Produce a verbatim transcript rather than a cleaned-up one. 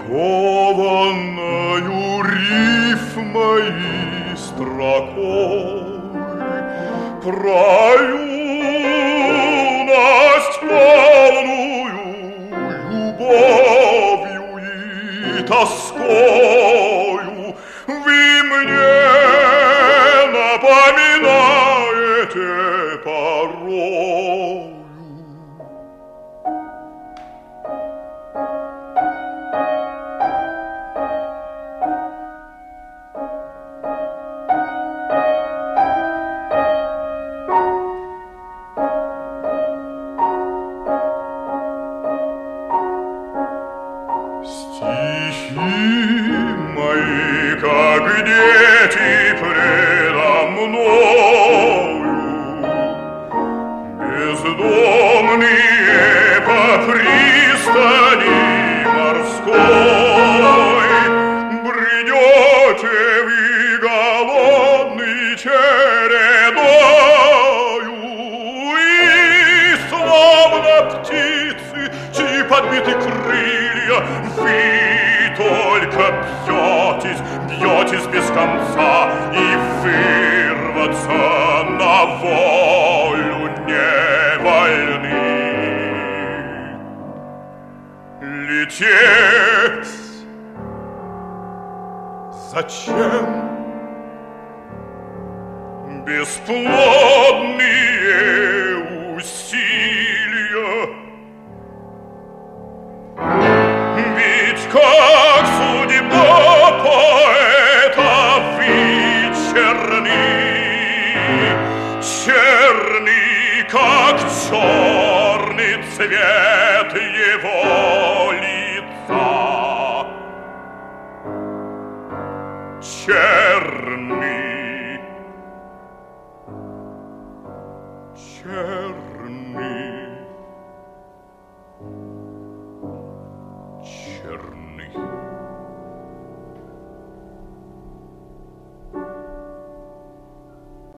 скованною рифмой и строкой, про юность полную любовью и тоскою вы мне напоминаете порою. Стихи мои, как дети предо мною, бездомные по пристани морской, бредете вы голодный чередою, и словно птицы, чьи подбиты крылья, вы только бьетесь, бьетесь без конца, и вырваться на волю не вольны. Лететь зачем? Бесплодные усилия. Ведь как судьба поэта вы черны, черны, как черный цвет его лица. Черный